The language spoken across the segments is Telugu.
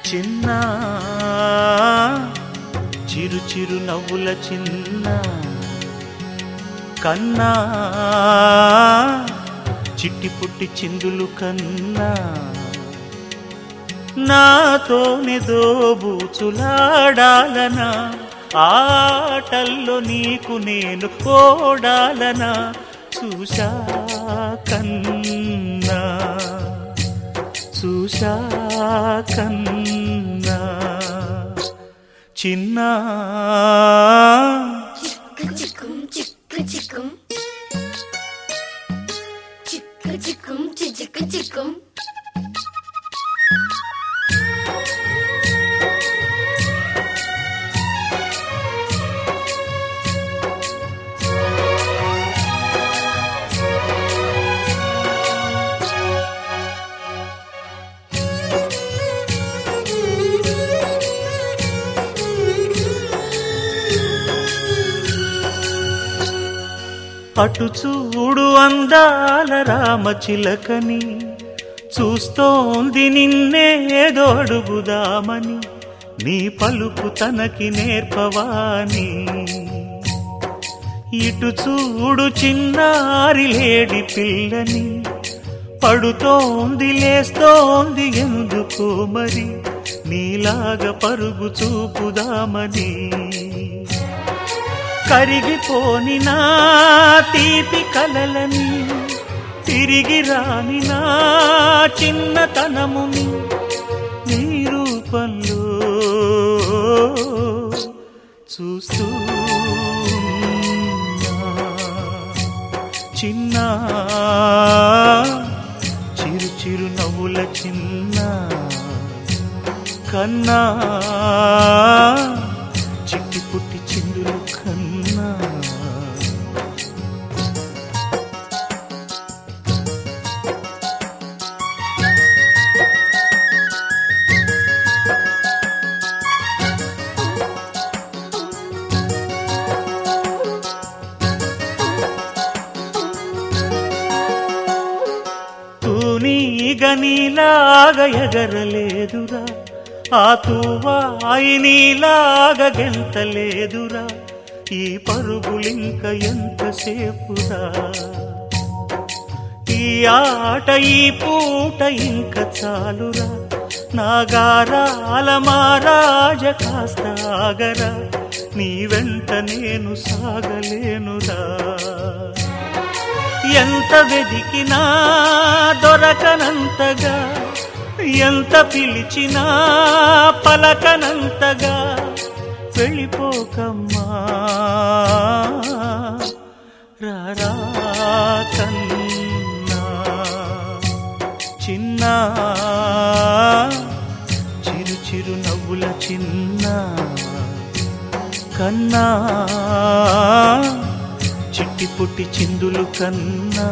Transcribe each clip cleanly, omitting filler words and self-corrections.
చిన్న చిరు చిరు నవ్వుల చిన్న కన్నా చిట్టి పుట్టి చిందులు కన్నా నాతోనే దోబూచులాడాలనా ఆటల్లో నీకు నేను కోడాలనా చూశా కన్నా చూశా కన్నా చిన్న చిక్కు చిక్కు చిక్కు చిక్కు చిక్కు చిక్కు చిక్కు అటు చూడు అందాల రామచిలకని చూస్తోంది నిన్నేదో అడుగుదామని నీ పలుకు తనకి నేర్పవాని ఇటు చూడు చిన్నారి లేడి పిల్లని పడుతోంది లేస్తోంది ఎందుకో మరి నీలాగా పరుగు చూపుదామని కరిగిపోని నా తీపి కలలని తిరిగి రాని నా చిన్నతనముని నీ రూపంలో చూస్తూ చిన్న చిరు చిరు నవ్వుల చిన్న కన్నా చిట్టి పుట్టి చిందులు కన్నా నీలాగా ఎగరలేదురా ఆ తువాయి నీలాగా గెంతలేదురా ఈ పరుగులింక ఎంతసేపురా ఈ ఆట ఈ పూట ఇంక చాలురా నా గారాల మారాజ కాస్త ఆగరా నీ వెంట నేను సాగలేనురా ఎంత వెదికినా దొరకనంతగా ఎంత పిలిచినా పలకనంతగా వెళ్ళిపోకమ్మా రారా కన్నా చిన్న చిరు చిరు నవ్వుల చిన్న కన్నా చిట్టి పుట్టి చిందులు కన్నా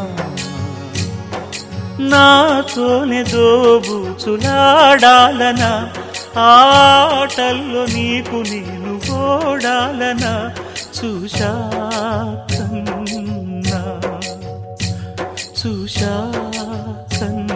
నాతోనే దోబూచులాడాలనా ఆటల్లో నీకు నేను ఓడాలనా చూశా కన్నా చూశా కన్నా